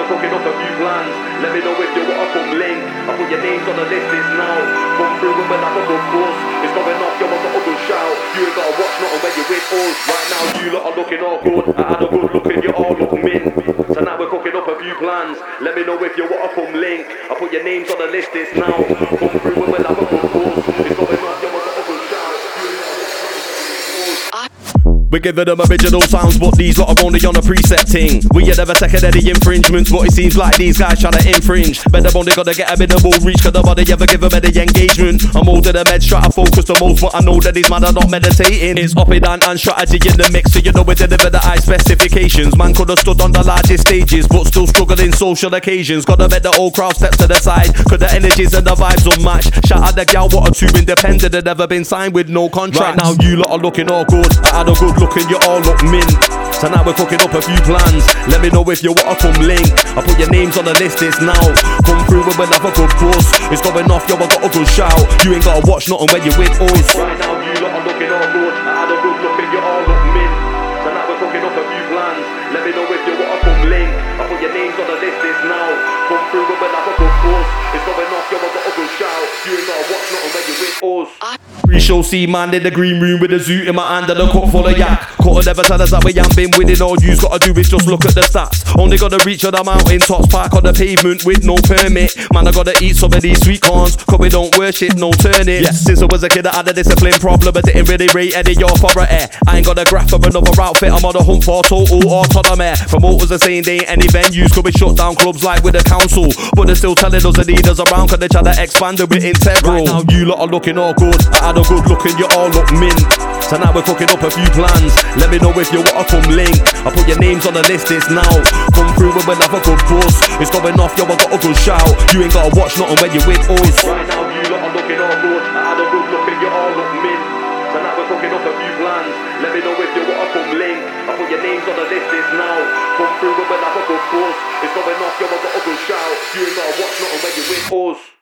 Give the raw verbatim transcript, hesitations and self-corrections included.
we're cooking up a few plans. Let me know if you want to come link. I put your names on the list list now. Come through and we'll have a good buzz. It's going off, you want got a good shout. You ain't gotta watch nothing when you're with us. Right now you lot are looking all good. I had a good look and you all look min. So now we're cooking up a few plans. Let me know if you want to come link. I put your names on the list list now. Come through and we'll have a good buzz. It's going off, you want got a good shout. You ain't gotta watch nothing. We're giving them original sounds, but these lot are only on a preset ting. We ain't never taken any infringements, but it seems like these guys trying to infringe. Bet them only gotta get a minimal reach, cause nobody ever give them any engagement. I'm older than meds, try to focus the most, but I know that these man are not meditating. It's up and down and strategy in the mix, so you know we deliver the high specifications. Man could've stood on the largest stages, but still struggling social occasions. Gotta make the old crowd step to the side, cause the energies and the vibes unmatched. Shout out the gal, what a two independent, had never been signed with no contract. Right now you lot are looking all good, I had a good look and you all look min. So now we're cooking up a few plans. Let me know if you want to come link. I put your names on the list list now. Come through and we'll have a good buzz. It's going off, yo, I got a good shout. You ain't gotta watch nothing when you're with us. Right now you lot are looking all good. I had a good look and you all look min. So now we're cooking up a few plans. Let me know if you want to come link. I put your names on the list list now. Come through and we'll have a good buzz. It's going off, yo, I got a good shout. You ain't gotta watch nothing when you're with us. Pre-show C-man in the green room with a zoot in my hand and a cup full of yak. Could've never tell us that we ain't been winning. All you's gotta do is just look at the stats. Only gotta reach on the mountain tops, park on the pavement with no permit. Man, I gotta eat some of these sweet corns, cause we don't worship no turnips. Yeah. Since I was a kid I had a discipline problem, but didn't really rate any authority. I ain't got a graph of another outfit, I'm on the hunt for total autonomy. Promoters are saying they ain't any venues, could we shut down clubs like with the council. But they're still telling us they need us around, cause they try to expand it with integral. Right now you lot are looking all good, I had a good look and you all look min. So now we're cooking up a few plans. Let me know if you want to come link. I put your names on the list list now. Come through and we'll have a good buzz. It's going off, yo, I got a good shout. You ain't gotta watch nothing when you're with us. Right now you lot are looking all good, I had a good look and you all look min. So now we're cooking up a few plans. Let me know if you want to come link. I put your names on the list list now. Come through and we'll have a good buzz. It's going off, yo, I got a good shout. You ain't gotta watch nothing when you're with us.